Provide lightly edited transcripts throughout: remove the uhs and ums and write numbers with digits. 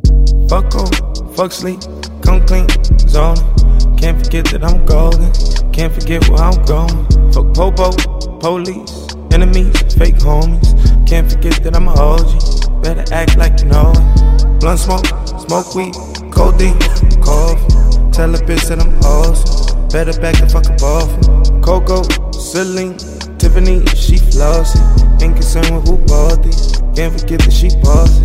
Fuck on, fuck sleep, come clean, zone. Can't forget that I'm golden, can't forget where I'm going. Fuck popo, police, enemies, fake homies. Can't forget that I'm a OG, better act like you know it. Blunt smoke, smoke weed, codeine, coffee. Tell a bitch that I'm awesome, better back the fuck up off me. Coco, Celine, Tiffany, she flossy. Ain't concerned with who bought these, can't forget that she bossy.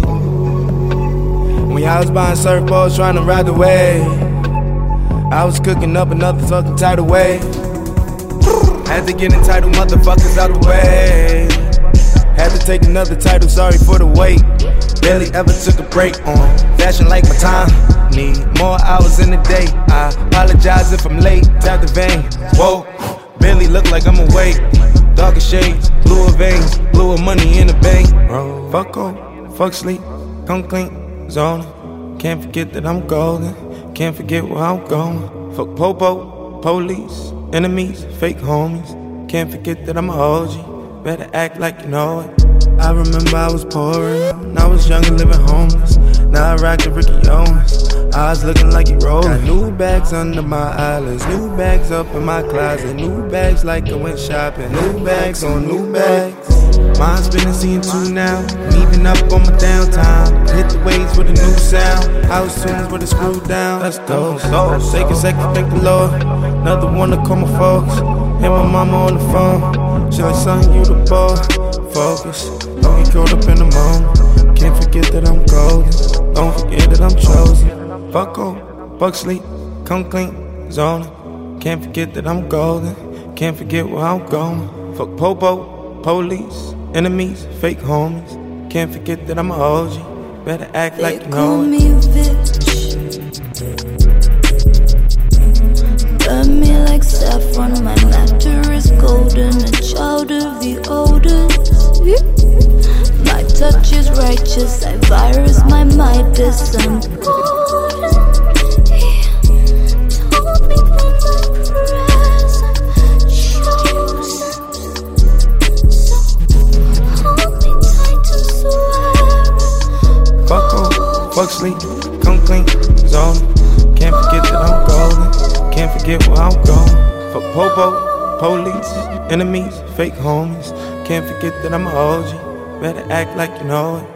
When y'all was buying surfboards trying to ride the wave, I was cooking up another fucking tidal wave. Had to get entitled motherfuckers out the way. Had to take another title, sorry for the wait. Barely ever took a break on fashion like my time. Need more hours in the day. I apologize if I'm late. Tap the vein. Whoa, barely look like I'm awake. Darker shades, bluer veins, bluer money in the bank. Bro, fuck on, fuck sleep, come clean, zone. Can't forget that I'm golden, can't forget where I'm going. Fuck popo, police, enemies, fake homies. Can't forget that I'm a OG, better act like you know it. I remember I was pouring, I was young and living homeless. Now I rock the Ricky Owens, eyes looking like he rolling. Got new bags under my eyelids, new bags up in my closet, new bags like I went shopping, new bags on new bags. Mine's been seeing two now, leaving up on my downtime. Hit the waves with a new sound, house tunes with a screw down. Let's go, take a second, thank the Lord. Another one to call my folks, hit my mama on the phone. She like, son, you the boy, focus, don't get caught up in the moment. Can't forget that I'm golden, don't forget that I'm chosen. Fuck on, fuck sleep, come clean, zoning. Can't forget that I'm golden, can't forget where I'm going. Fuck popo, police, enemies, fake homies. Can't forget that I'm a OG, better act like you know it. They call me a bitch, burn me like saffron. My nectar is golden, a child of the oldest. My touch is righteous, I virus my Midas. I'm golden. He told me that my present chosen. So hold me tight to swear. Fuck on, fuck sleep, come clean, zone. Can't forget that I'm golden, can't forget where I'm going. Fuck popo, police, enemies, fake homies. Can't forget that I'm a OG, better act like you know it.